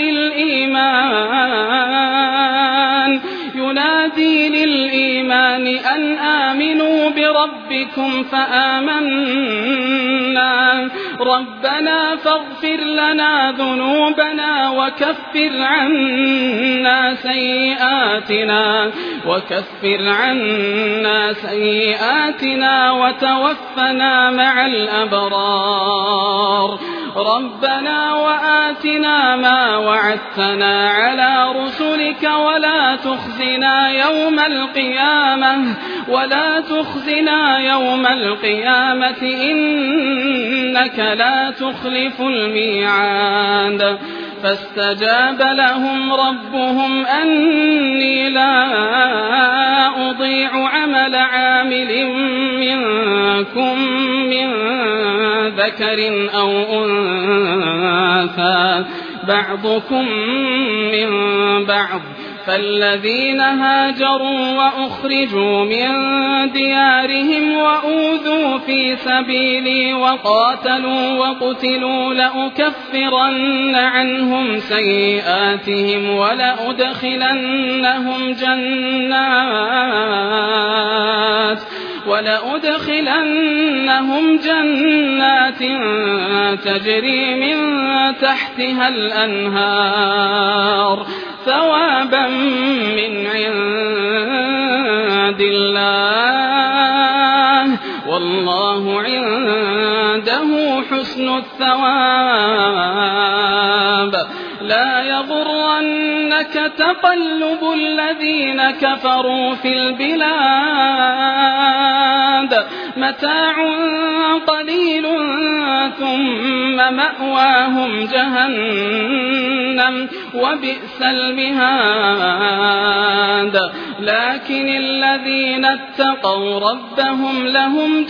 للإيمان ينادي للإيمان أن آمنوا بربكم فآمنا ربنا فاغفر لنا ذنوبنا وكفر عنا سيئاتنا وكفر عنا سيئاتنا وتوفنا مع الأبرار ربنا وآتنا ما وعدتنا على رسلك ولا تخزنا يوم القيامة ولا تخزنا يوم القيامة إنك لا تخلف الميعاد فاستجاب لهم ربهم أني لا أضيع عمل عامل منكم من ذكر أو أنثى بعضكم من بعض فالذين هاجروا وأخرجوا من ديارهم وأوذوا في سبيلي وقاتلوا وقتلوا لأكفرن عنهم سيئاتهم ولأدخلنهم جنات ولأدخلنهم جنات تجري من تحتها الأنهار ثوابا من عند الله والله عنده حسن الثواب لا يغرنك تقلب الذين كفروا في البلاد متاع قليل ثم مأواهم جهنم وبئس المهاد لكن الذين اتقوا ربهم لهم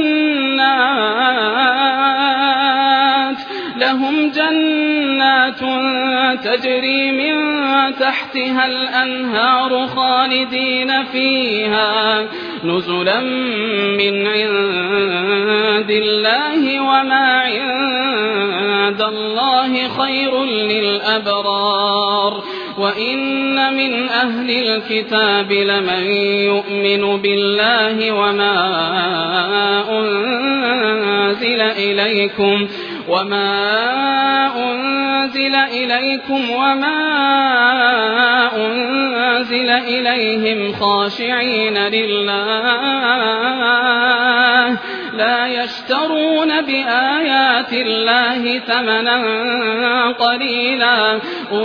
جنات لهم جنات تجري من تحتها الأنهار خالدين فيها نزلا من عند الله وما عند الله خير للأبرار وإن من أهل الكتاب لمن يؤمن بالله وما أنزل إليكم وما أنزل إليكم وما أنزل إليهم خاشعين لله لا يشترون بآيات الله ثمنا قليلا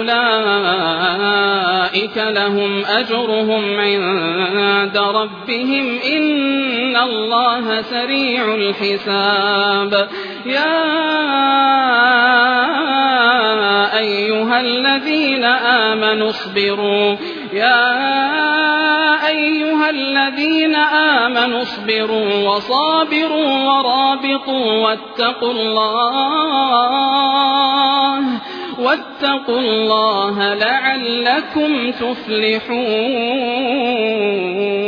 أولئك لهم أجرهم عند ربهم إن الله سريع الحساب يا أيها الذين آمنوا اصبروا يا أيها الذين آمنوا اصبروا وصابروا ورابطوا واتقوا الله واتقوا الله لعلكم تفلحون.